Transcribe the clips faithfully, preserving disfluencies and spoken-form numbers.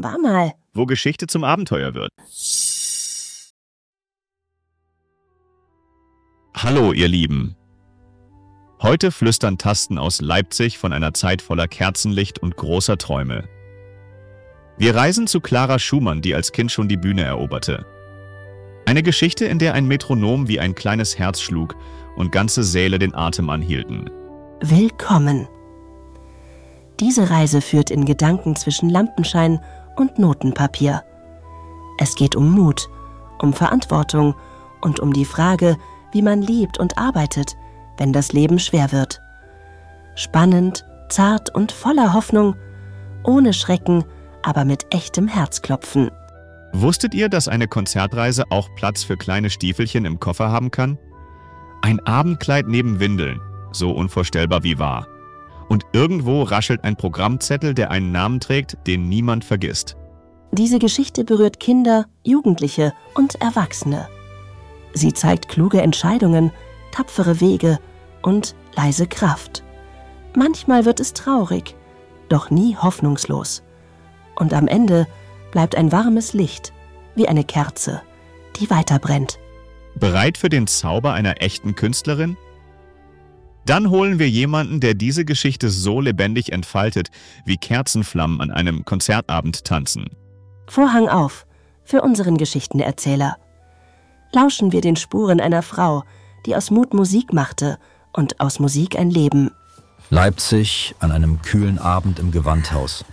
War mal. Wo Geschichte zum Abenteuer wird. Hallo, ihr Lieben. Heute flüstern Tasten aus Leipzig von einer Zeit voller Kerzenlicht und großer Träume. Wir reisen zu Clara Schumann, die als Kind schon die Bühne eroberte. Eine Geschichte, in der ein Metronom wie ein kleines Herz schlug und ganze Säle den Atem anhielten. Willkommen. Diese Reise führt in Gedanken zwischen Lampenschein und Notenpapier. Es geht um Mut, um Verantwortung und um die Frage, wie man lebt und arbeitet, wenn das Leben schwer wird. Spannend, zart und voller Hoffnung, ohne Schrecken, aber mit echtem Herzklopfen. Wusstet ihr, dass eine Konzertreise auch Platz für kleine Stiefelchen im Koffer haben kann? Ein Abendkleid neben Windeln, so unvorstellbar wie wahr. Und irgendwo raschelt ein Programmzettel, der einen Namen trägt, den niemand vergisst. Diese Geschichte berührt Kinder, Jugendliche und Erwachsene. Sie zeigt kluge Entscheidungen, tapfere Wege und leise Kraft. Manchmal wird es traurig, doch nie hoffnungslos. Und am Ende bleibt ein warmes Licht, wie eine Kerze, die weiterbrennt. Bereit für den Zauber einer echten Künstlerin? Dann holen wir jemanden, der diese Geschichte so lebendig entfaltet, wie Kerzenflammen an einem Konzertabend tanzen. Vorhang auf für unseren Geschichtenerzähler. Lauschen wir den Spuren einer Frau, die aus Mut Musik machte und aus Musik ein Leben. Leipzig an einem kühlen Abend im Gewandhaus,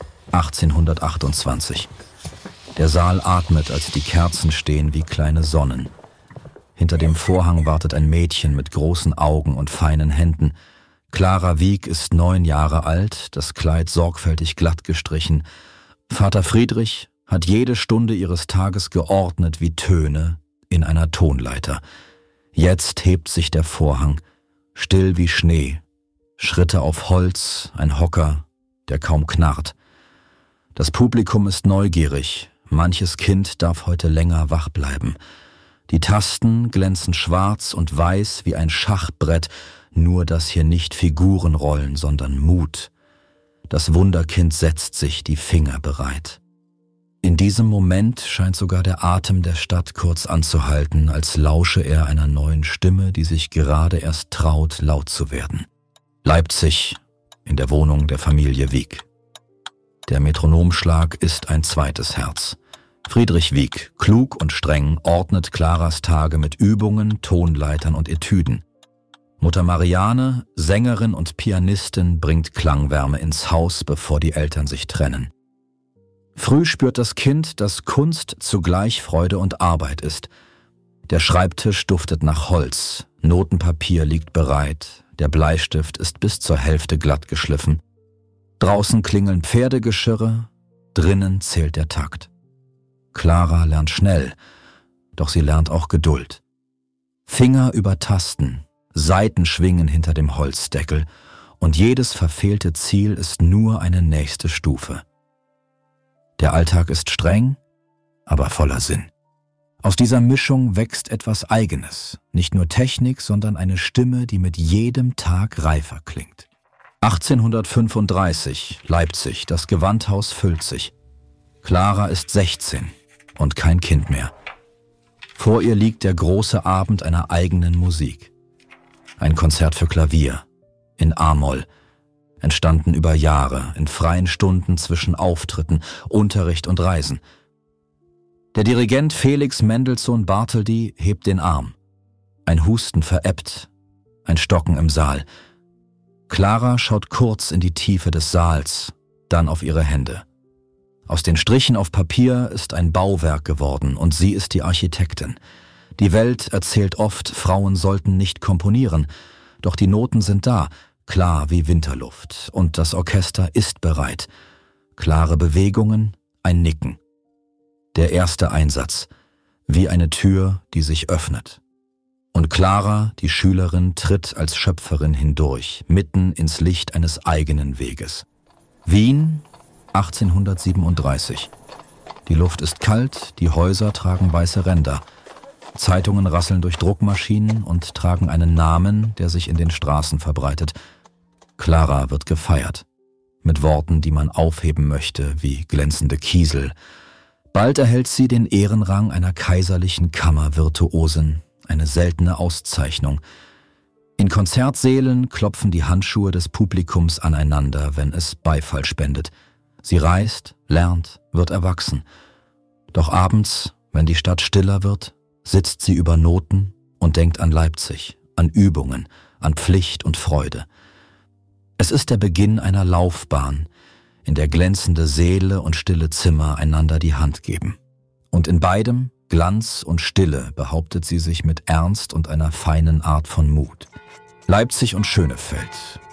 achtzehnhundertachtundzwanzig. Der Saal atmet, als die Kerzen stehen wie kleine Sonnen. Hinter dem Vorhang wartet ein Mädchen mit großen Augen und feinen Händen. Clara Wieck ist neun Jahre alt, das Kleid sorgfältig glatt gestrichen. Vater Friedrich hat jede Stunde ihres Tages geordnet wie Töne in einer Tonleiter. Jetzt hebt sich der Vorhang, still wie Schnee. Schritte auf Holz, ein Hocker, der kaum knarrt. Das Publikum ist neugierig. Manches Kind darf heute länger wach bleiben. Die Tasten glänzen schwarz und weiß wie ein Schachbrett, nur dass hier nicht Figuren rollen, sondern Mut. Das Wunderkind setzt sich, die Finger bereit. In diesem Moment scheint sogar der Atem der Stadt kurz anzuhalten, als lausche er einer neuen Stimme, die sich gerade erst traut, laut zu werden. Leipzig, in der Wohnung der Familie Wieck. Der Metronomschlag ist ein zweites Herz. Friedrich Wieck, klug und streng, ordnet Claras Tage mit Übungen, Tonleitern und Etüden. Mutter Mariane, Sängerin und Pianistin, bringt Klangwärme ins Haus, bevor die Eltern sich trennen. Früh spürt das Kind, dass Kunst zugleich Freude und Arbeit ist. Der Schreibtisch duftet nach Holz, Notenpapier liegt bereit, der Bleistift ist bis zur Hälfte glatt geschliffen. Draußen klingeln Pferdegeschirre, drinnen zählt der Takt. Clara lernt schnell, doch sie lernt auch Geduld. Finger über Tasten, Saiten schwingen hinter dem Holzdeckel und jedes verfehlte Ziel ist nur eine nächste Stufe. Der Alltag ist streng, aber voller Sinn. Aus dieser Mischung wächst etwas Eigenes, nicht nur Technik, sondern eine Stimme, die mit jedem Tag reifer klingt. achtzehnhundertfünfunddreißig, Leipzig, das Gewandhaus füllt sich. Clara ist sechzehn und kein Kind mehr. Vor ihr liegt der große Abend einer eigenen Musik. Ein Konzert für Klavier, in A-Moll, entstanden über Jahre, in freien Stunden zwischen Auftritten, Unterricht und Reisen. Der Dirigent Felix Mendelssohn Bartholdy hebt den Arm. Ein Husten verebbt, ein Stocken im Saal. Clara schaut kurz in die Tiefe des Saals, dann auf ihre Hände. Aus den Strichen auf Papier ist ein Bauwerk geworden und sie ist die Architektin. Die Welt erzählt oft, Frauen sollten nicht komponieren, doch die Noten sind da, klar wie Winterluft, und das Orchester ist bereit. Klare Bewegungen, ein Nicken. Der erste Einsatz, wie eine Tür, die sich öffnet. Und Clara, die Schülerin, tritt als Schöpferin hindurch, mitten ins Licht eines eigenen Weges. Wien, achtzehnhundertsiebenunddreißig. Die Luft ist kalt, die Häuser tragen weiße Ränder. Zeitungen rasseln durch Druckmaschinen und tragen einen Namen, der sich in den Straßen verbreitet. Clara wird gefeiert. mit Worten, die man aufheben möchte, wie glänzende Kiesel. Bald erhält sie den Ehrenrang einer kaiserlichen Kammervirtuosin, eine seltene Auszeichnung. In Konzertsälen klopfen die Handschuhe des Publikums aneinander, wenn es Beifall spendet. Sie reist, lernt, wird erwachsen. Doch abends, wenn die Stadt stiller wird, sitzt sie über Noten und denkt an Leipzig, an Übungen, an Pflicht und Freude. Es ist der Beginn einer Laufbahn, in der glänzende Seele und stille Zimmer einander die Hand geben. Und in beidem, Glanz und Stille, behauptet sie sich mit Ernst und einer feinen Art von Mut. Leipzig und Schönefeld,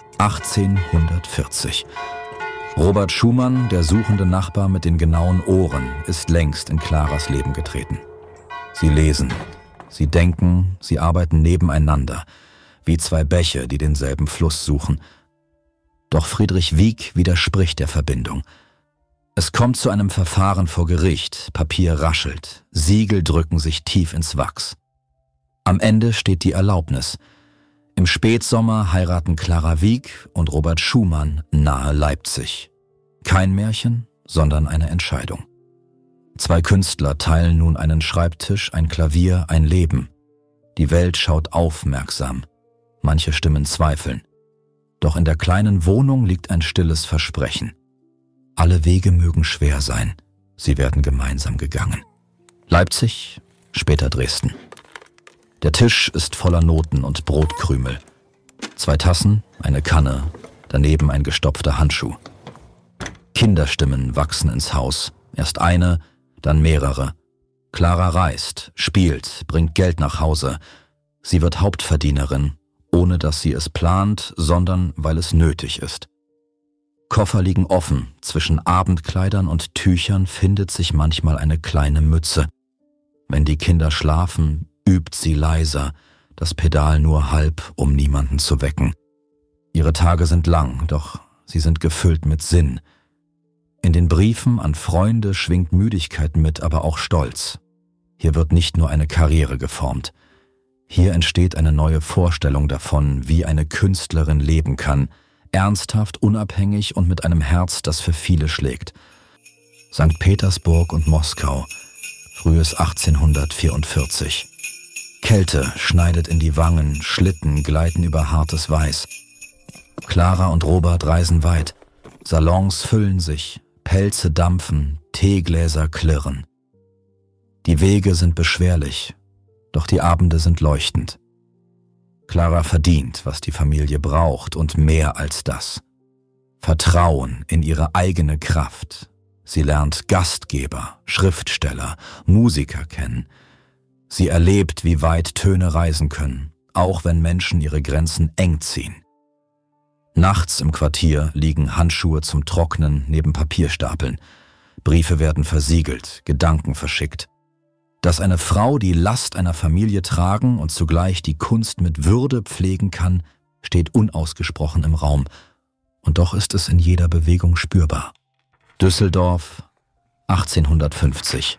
achtzehnhundertvierzig. Robert Schumann, der suchende Nachbar mit den genauen Ohren, ist längst in Claras Leben getreten. Sie lesen, sie denken, sie arbeiten nebeneinander, wie zwei Bäche, die denselben Fluss suchen. Doch Friedrich Wieck widerspricht der Verbindung. Es kommt zu einem Verfahren vor Gericht, Papier raschelt, Siegel drücken sich tief ins Wachs. Am Ende steht die Erlaubnis. Im Spätsommer heiraten Clara Wieck und Robert Schumann nahe Leipzig. Kein Märchen, sondern eine Entscheidung. Zwei Künstler teilen nun einen Schreibtisch, ein Klavier, ein Leben. Die Welt schaut aufmerksam. Manche Stimmen zweifeln. Doch in der kleinen Wohnung liegt ein stilles Versprechen. Alle Wege mögen schwer sein. Sie werden gemeinsam gegangen. Leipzig, später Dresden. Der Tisch ist voller Noten und Brotkrümel. Zwei Tassen, eine Kanne, daneben ein gestopfter Handschuh. Kinderstimmen wachsen ins Haus. Erst eine, dann mehrere. Clara reist, spielt, bringt Geld nach Hause. Sie wird Hauptverdienerin, ohne dass sie es plant, sondern weil es nötig ist. Koffer liegen offen. Zwischen Abendkleidern und Tüchern findet sich manchmal eine kleine Mütze. Wenn die Kinder schlafen, übt sie leiser, das Pedal nur halb, um niemanden zu wecken. Ihre Tage sind lang, doch sie sind gefüllt mit Sinn. In den Briefen an Freunde schwingt Müdigkeit mit, aber auch Stolz. Hier wird nicht nur eine Karriere geformt. Hier entsteht eine neue Vorstellung davon, wie eine Künstlerin leben kann, ernsthaft, unabhängig und mit einem Herz, das für viele schlägt. Sankt Petersburg und Moskau, frühes achtzehnhundertvierundvierzig. Kälte schneidet in die Wangen, Schlitten gleiten über hartes Weiß. Clara und Robert reisen weit. Salons füllen sich, Pelze dampfen, Teegläser klirren. Die Wege sind beschwerlich, doch die Abende sind leuchtend. Clara verdient, was die Familie braucht und mehr als das. Vertrauen in ihre eigene Kraft. Sie lernt Gastgeber, Schriftsteller, Musiker kennen. Sie erlebt, wie weit Töne reisen können, auch wenn Menschen ihre Grenzen eng ziehen. Nachts im Quartier liegen Handschuhe zum Trocknen neben Papierstapeln. Briefe werden versiegelt, Gedanken verschickt. Dass eine Frau die Last einer Familie tragen und zugleich die Kunst mit Würde pflegen kann, steht unausgesprochen im Raum. Und doch ist es in jeder Bewegung spürbar. Düsseldorf, achtzehnhundertfünfzig.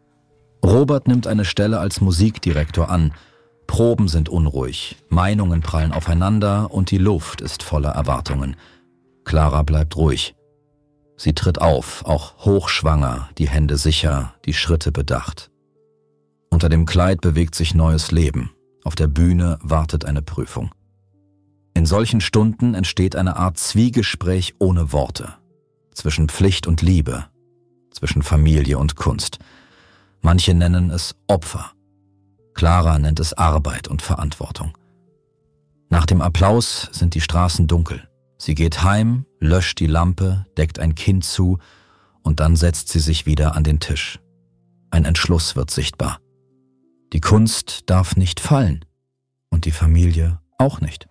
Robert nimmt eine Stelle als Musikdirektor an. Proben sind unruhig, Meinungen prallen aufeinander und die Luft ist voller Erwartungen. Clara bleibt ruhig. Sie tritt auf, auch hochschwanger, die Hände sicher, die Schritte bedacht. Unter dem Kleid bewegt sich neues Leben. Auf der Bühne wartet eine Prüfung. In solchen Stunden entsteht eine Art Zwiegespräch ohne Worte. Zwischen Pflicht und Liebe, zwischen Familie und Kunst. Manche nennen es Opfer. Clara nennt es Arbeit und Verantwortung. Nach dem Applaus sind die Straßen dunkel. Sie geht heim, löscht die Lampe, deckt ein Kind zu und dann setzt sie sich wieder an den Tisch. Ein Entschluss wird sichtbar. Die Kunst darf nicht fallen und die Familie auch nicht.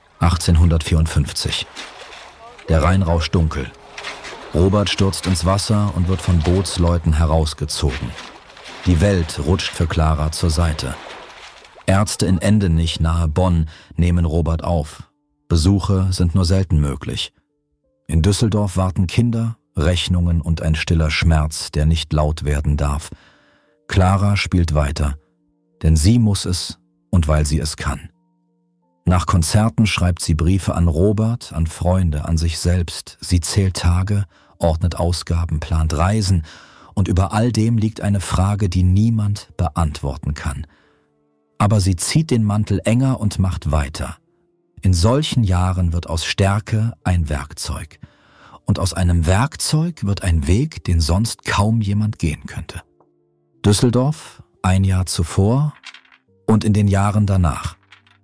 achtzehnhundertvierundfünfzig. Der Rhein rauscht dunkel. Robert stürzt ins Wasser und wird von Bootsleuten herausgezogen. Die Welt rutscht für Clara zur Seite. Ärzte in Endenich nahe Bonn nehmen Robert auf. Besuche sind nur selten möglich. In Düsseldorf warten Kinder, Rechnungen und ein stiller Schmerz, der nicht laut werden darf. Clara spielt weiter, denn sie muss es und weil sie es kann. Nach Konzerten schreibt sie Briefe an Robert, an Freunde, an sich selbst. Sie zählt Tage, ordnet Ausgaben, plant Reisen und über all dem liegt eine Frage, die niemand beantworten kann. Aber sie zieht den Mantel enger und macht weiter. In solchen Jahren wird aus Stärke ein Werkzeug. Und aus einem Werkzeug wird ein Weg, den sonst kaum jemand gehen könnte. Düsseldorf, ein Jahr zuvor und in den Jahren danach.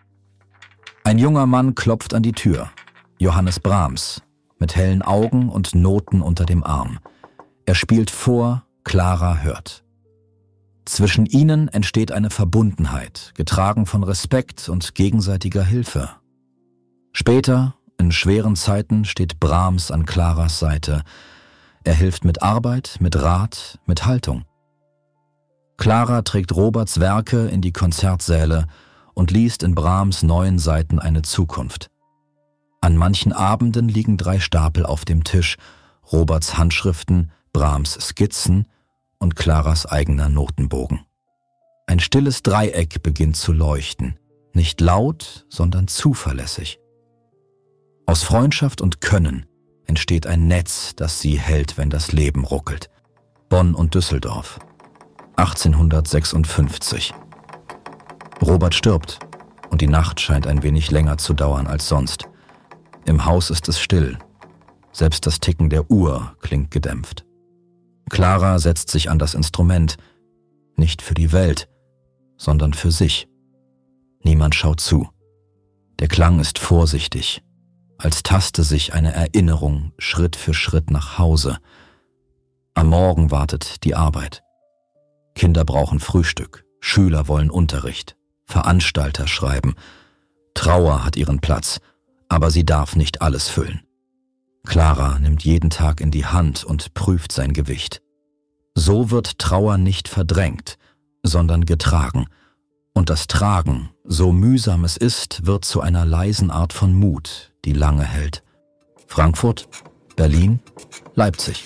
Ein junger Mann klopft an die Tür. Johannes Brahms, mit hellen Augen und Noten unter dem Arm. Er spielt vor, Clara hört. Zwischen ihnen entsteht eine Verbundenheit, getragen von Respekt und gegenseitiger Hilfe. Später, in schweren Zeiten, steht Brahms an Claras Seite. Er hilft mit Arbeit, mit Rat, mit Haltung. Clara trägt Roberts Werke in die Konzertsäle und liest in Brahms neuen Seiten eine Zukunft. An manchen Abenden liegen drei Stapel auf dem Tisch, Roberts Handschriften, Brahms Skizzen und Claras eigener Notenbogen. Ein stilles Dreieck beginnt zu leuchten, nicht laut, sondern zuverlässig. Aus Freundschaft und Können entsteht ein Netz, das sie hält, wenn das Leben ruckelt. Bonn und Düsseldorf, achtzehnhundertsechsundfünfzig. Robert stirbt und die Nacht scheint ein wenig länger zu dauern als sonst. Im Haus ist es still. Selbst das Ticken der Uhr klingt gedämpft. Clara setzt sich an das Instrument, nicht für die Welt, sondern für sich. Niemand schaut zu. Der Klang ist vorsichtig, als taste sich eine Erinnerung Schritt für Schritt nach Hause. Am Morgen wartet die Arbeit. Kinder brauchen Frühstück, Schüler wollen Unterricht, Veranstalter schreiben. Trauer hat ihren Platz, aber sie darf nicht alles füllen. Clara nimmt jeden Tag in die Hand und prüft sein Gewicht. So wird Trauer nicht verdrängt, sondern getragen. Und das Tragen, so mühsam es ist, wird zu einer leisen Art von Mut, die lange hält. Frankfurt, Berlin, Leipzig.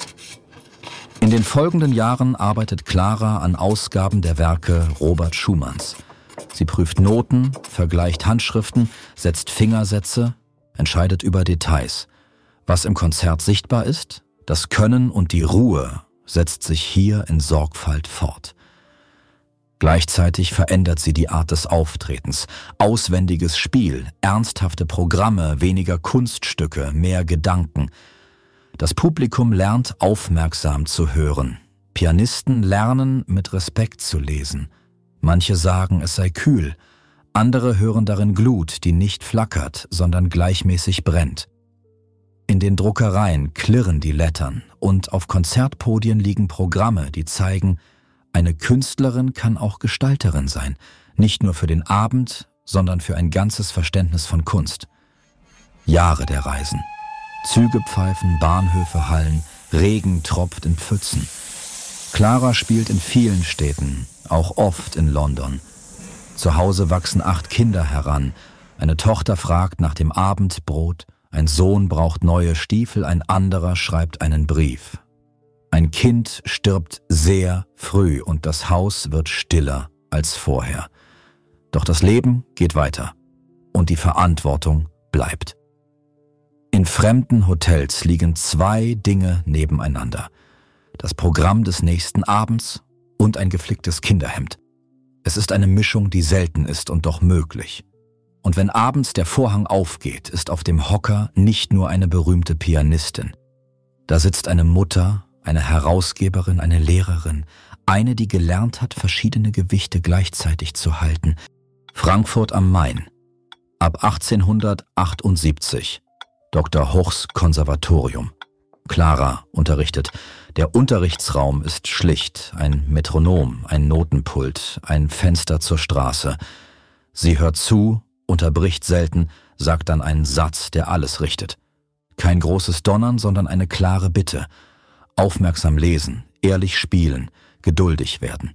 In den folgenden Jahren arbeitet Clara an Ausgaben der Werke Robert Schumanns. Sie prüft Noten, vergleicht Handschriften, setzt Fingersätze, entscheidet über Details. Was im Konzert sichtbar ist, das Können und die Ruhe setzt sich hier in Sorgfalt fort. Gleichzeitig verändert sie die Art des Auftretens. Auswendiges Spiel, ernsthafte Programme, weniger Kunststücke, mehr Gedanken. Das Publikum lernt aufmerksam zu hören. Pianisten lernen, mit Respekt zu lesen. Manche sagen, es sei kühl. Andere hören darin Glut, die nicht flackert, sondern gleichmäßig brennt. In den Druckereien klirren die Lettern und auf Konzertpodien liegen Programme, die zeigen, eine Künstlerin kann auch Gestalterin sein, nicht nur für den Abend, sondern für ein ganzes Verständnis von Kunst. Jahre der Reisen. Züge pfeifen, Bahnhöfe hallen, Regen tropft in Pfützen. Clara spielt in vielen Städten, auch oft in London. Zu Hause wachsen acht Kinder heran. Eine Tochter fragt nach dem Abendbrot, ein Sohn braucht neue Stiefel, ein anderer schreibt einen Brief. Ein Kind stirbt sehr früh und das Haus wird stiller als vorher. Doch das Leben geht weiter und die Verantwortung bleibt. In fremden Hotels liegen zwei Dinge nebeneinander. Das Programm des nächsten Abends und ein geflicktes Kinderhemd. Es ist eine Mischung, die selten ist und doch möglich. Und wenn abends der Vorhang aufgeht, ist auf dem Hocker nicht nur eine berühmte Pianistin. Da sitzt eine Mutter, eine Herausgeberin, eine Lehrerin, eine, die gelernt hat, verschiedene Gewichte gleichzeitig zu halten. Frankfurt am Main. Ab achtzehnhundertachtundsiebzig. Doktor Hochs Konservatorium. Clara unterrichtet. Der Unterrichtsraum ist schlicht, ein Metronom, ein Notenpult, ein Fenster zur Straße. Sie hört zu, unterbricht selten, sagt dann einen Satz, der alles richtet. Kein großes Donnern, sondern eine klare Bitte. Aufmerksam lesen, ehrlich spielen, geduldig werden.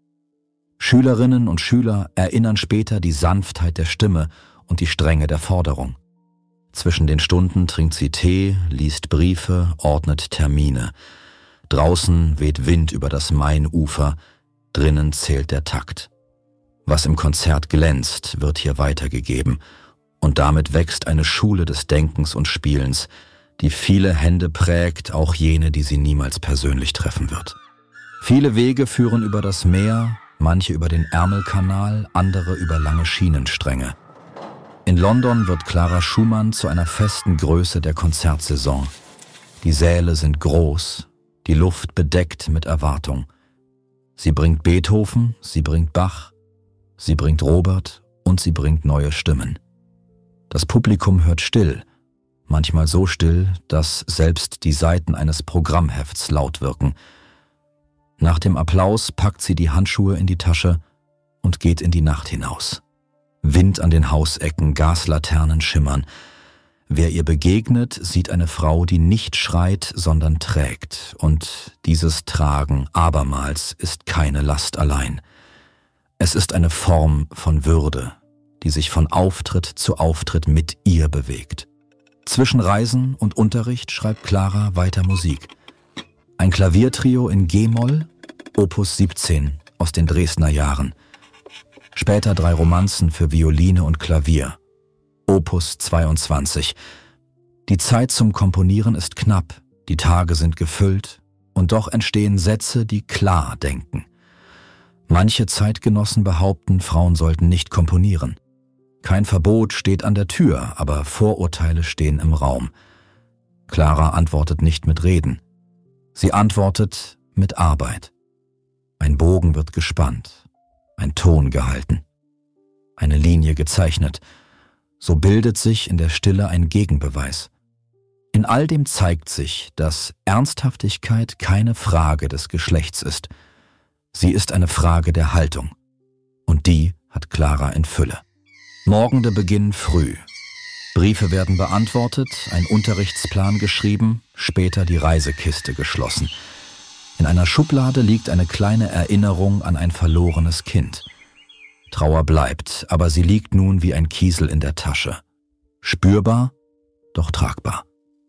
Schülerinnen und Schüler erinnern später die Sanftheit der Stimme und die Strenge der Forderung. Zwischen den Stunden trinkt sie Tee, liest Briefe, ordnet Termine. Draußen weht Wind über das Mainufer, drinnen zählt der Takt. Was im Konzert glänzt, wird hier weitergegeben Und damit wächst eine Schule des Denkens und Spielens, die viele Hände prägt, auch jene, die sie niemals persönlich treffen wird. Viele Wege führen über das Meer, manche über den Ärmelkanal, andere über lange Schienenstränge. In London wird Clara Schumann zu einer festen Größe der Konzertsaison. Die Säle sind groß, die Luft bedeckt mit Erwartung. Sie bringt Beethoven, sie bringt Bach, sie bringt Robert und sie bringt neue Stimmen. Das Publikum hört still, manchmal so still, dass selbst die Seiten eines Programmhefts laut wirken. Nach dem Applaus packt sie die Handschuhe in die Tasche und geht in die Nacht hinaus. Wind an den Hausecken, Gaslaternen schimmern. Wer ihr begegnet, sieht eine Frau, die nicht schreit, sondern trägt. Und dieses Tragen abermals ist keine Last allein. Es ist eine Form von Würde, die sich von Auftritt zu Auftritt mit ihr bewegt. Zwischen Reisen und Unterricht schreibt Clara weiter Musik. Ein Klaviertrio in G-Moll, Opus siebzehn aus den Dresdner Jahren. Später drei Romanzen für Violine und Klavier, Opus zweiundzwanzig. Die Zeit zum Komponieren ist knapp, die Tage sind gefüllt und doch entstehen Sätze, die klar denken. Manche Zeitgenossen behaupten, Frauen sollten nicht komponieren. Kein Verbot steht an der Tür, aber Vorurteile stehen im Raum. Clara antwortet nicht mit Reden. Sie antwortet mit Arbeit. Ein Bogen wird gespannt, ein Ton gehalten, eine Linie gezeichnet. So bildet sich in der Stille ein Gegenbeweis. In all dem zeigt sich, dass Ernsthaftigkeit keine Frage des Geschlechts ist. Sie ist eine Frage der Haltung. Und die hat Clara in Fülle. Morgende beginnen früh. Briefe werden beantwortet, ein Unterrichtsplan geschrieben, später die Reisekiste geschlossen. In einer Schublade liegt eine kleine Erinnerung an ein verlorenes Kind. Trauer bleibt, aber sie liegt nun wie ein Kiesel in der Tasche. Spürbar, doch tragbar.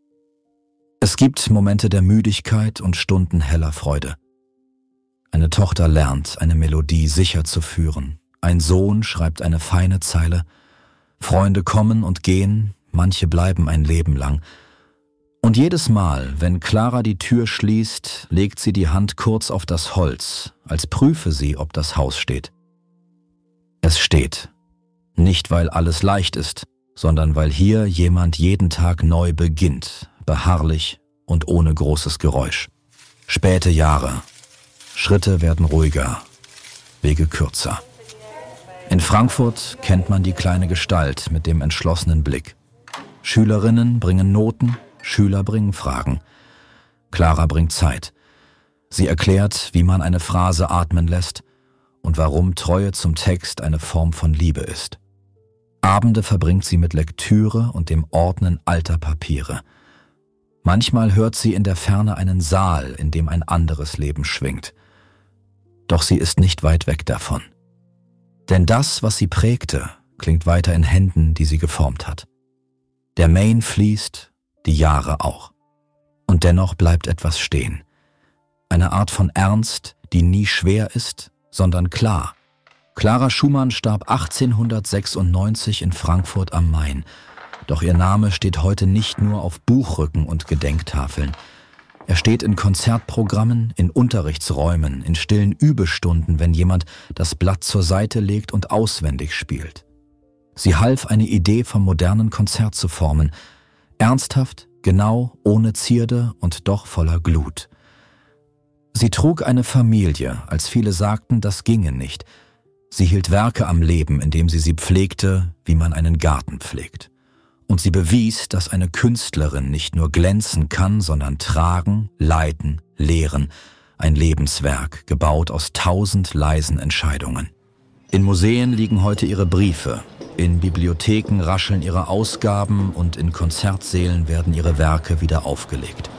Es gibt Momente der Müdigkeit und Stunden heller Freude. Eine Tochter lernt, eine Melodie sicher zu führen. Ein Sohn schreibt eine feine Zeile. Freunde kommen und gehen, manche bleiben ein Leben lang. Und jedes Mal, wenn Clara die Tür schließt, legt sie die Hand kurz auf das Holz, als prüfe sie, ob das Haus steht. Es steht. Nicht, weil alles leicht ist, sondern weil hier jemand jeden Tag neu beginnt, beharrlich und ohne großes Geräusch. Späte Jahre. Schritte werden ruhiger, Wege kürzer. In Frankfurt kennt man die kleine Gestalt mit dem entschlossenen Blick. Schülerinnen bringen Noten, Schüler bringen Fragen. Clara bringt Zeit. Sie erklärt, wie man eine Phrase atmen lässt und warum Treue zum Text eine Form von Liebe ist. Abende verbringt sie mit Lektüre und dem Ordnen alter Papiere. Manchmal hört sie in der Ferne einen Saal, in dem ein anderes Leben schwingt. Doch sie ist nicht weit weg davon. Denn das, was sie prägte, klingt weiter in Händen, die sie geformt hat. Der Main fließt, die Jahre auch. Und dennoch bleibt etwas stehen. Eine Art von Ernst, die nie schwer ist, sondern klar. Clara Schumann starb achtzehnhundertsechsundneunzig in Frankfurt am Main. Doch ihr Name steht heute nicht nur auf Buchrücken und Gedenktafeln. Er steht in Konzertprogrammen, in Unterrichtsräumen, in stillen Übestunden, wenn jemand das Blatt zur Seite legt und auswendig spielt. Sie half, eine Idee vom modernen Konzert zu formen. Ernsthaft, genau, ohne Zierde und doch voller Glut. Sie trug eine Familie, als viele sagten, das ginge nicht. Sie hielt Werke am Leben, indem sie sie pflegte, wie man einen Garten pflegt. Und sie bewies, dass eine Künstlerin nicht nur glänzen kann, sondern tragen, leiten, lehren. Ein Lebenswerk, gebaut aus tausend leisen Entscheidungen. In Museen liegen heute ihre Briefe, in Bibliotheken rascheln ihre Ausgaben und in Konzertsälen werden ihre Werke wieder aufgelegt.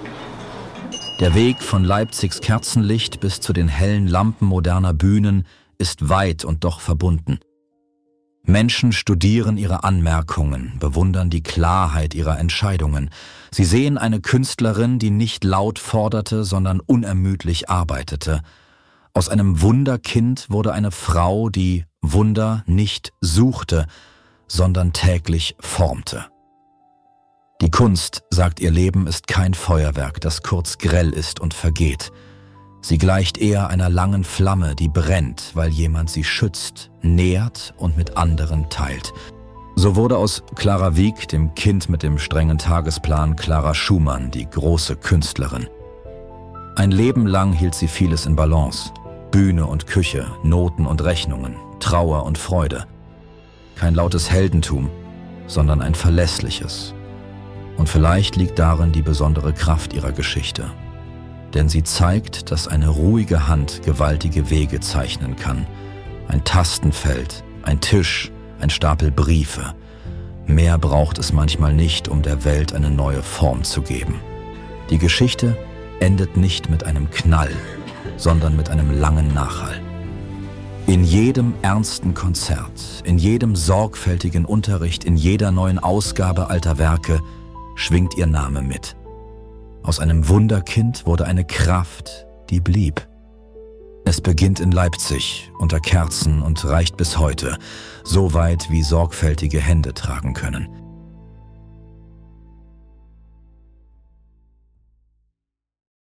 Der Weg von Leipzigs Kerzenlicht bis zu den hellen Lampen moderner Bühnen ist weit und doch verbunden. Menschen studieren ihre Anmerkungen, bewundern die Klarheit ihrer Entscheidungen. Sie sehen eine Künstlerin, die nicht laut forderte, sondern unermüdlich arbeitete. Aus einem Wunderkind wurde eine Frau, die Wunder nicht suchte, sondern täglich formte. Die Kunst, sagt ihr Leben, ist kein Feuerwerk, das kurz grell ist und vergeht. Sie gleicht eher einer langen Flamme, die brennt, weil jemand sie schützt, nährt und mit anderen teilt. So wurde aus Clara Wieck, dem Kind mit dem strengen Tagesplan, Clara Schumann, die große Künstlerin. Ein Leben lang hielt sie vieles in Balance. Bühne und Küche, Noten und Rechnungen, Trauer und Freude. Kein lautes Heldentum, sondern ein verlässliches. Und vielleicht liegt darin die besondere Kraft ihrer Geschichte. Denn sie zeigt, dass eine ruhige Hand gewaltige Wege zeichnen kann. Ein Tastenfeld, ein Tisch, ein Stapel Briefe. Mehr braucht es manchmal nicht, um der Welt eine neue Form zu geben. Die Geschichte endet nicht mit einem Knall, sondern mit einem langen Nachhall. In jedem ernsten Konzert, in jedem sorgfältigen Unterricht, in jeder neuen Ausgabe alter Werke schwingt ihr Name mit. Aus einem Wunderkind wurde eine Kraft, die blieb. Es beginnt in Leipzig unter Kerzen und reicht bis heute, so weit wie sorgfältige Hände tragen können.